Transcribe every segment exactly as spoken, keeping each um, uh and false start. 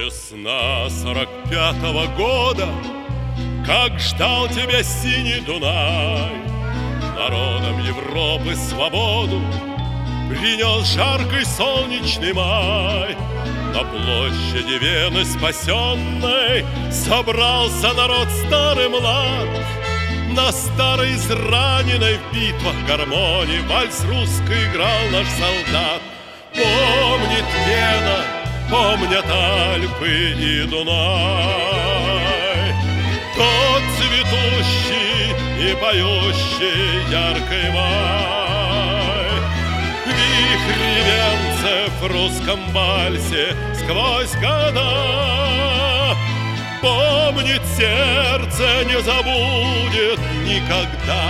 Весна сорок пятого года, как ждал тебя синий Дунай. Народам Европы свободу принес жаркий солнечный май. На площади Вены спасенной собрался народ старый млад. На старой израненной в битвах гармонии вальс русский играл наш солдат. Помнит Вена, помнят Альпы и Дунай, тот цветущий и поющий яркий май. Вихри венцев в русском вальсе сквозь года помнит сердце, не забудет никогда.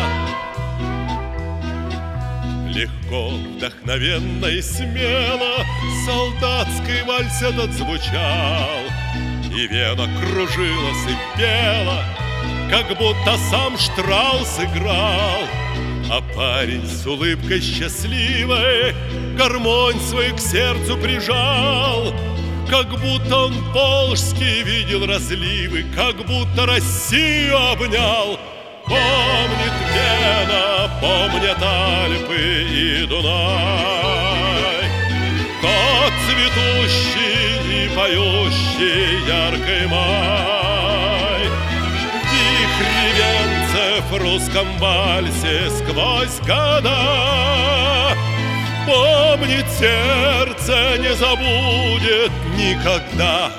Легко, вдохновенно и смело солдатский вальс этот звучал, и Вена кружилась и пела, как будто сам Штраус играл. А парень с улыбкой счастливой гармонь свою к сердцу прижал, как будто он волжский видел разливы, как будто Россию обнял. Помнит Вена, помнят Альпы и Дунай, тот цветущий и поющий яркий май. Вихри венцев в русском вальсе сквозь года помнит сердце, не забудет никогда.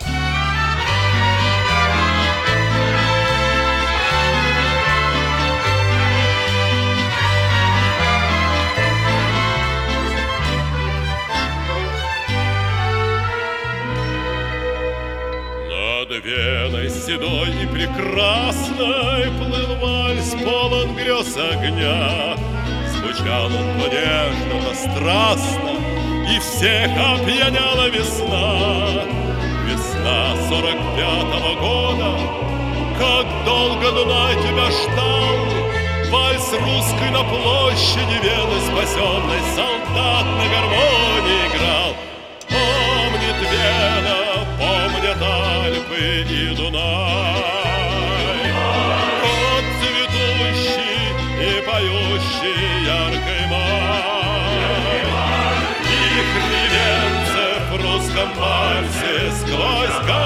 Над Веной седой и прекрасной плыл вальс, полон грез огня. Звучал он то нежно, то страстно, и всех опьяняла весна. Весна сорок пятого года, как долго Дунай тебя ждал. Вальс русский на площади Вены спасенной солдат на гармонии играл. Помнит Вена, помнят Альпы и Дунай, тот цветущий и поющий яркий май. Вихри венцев в русском вальсе сквозь года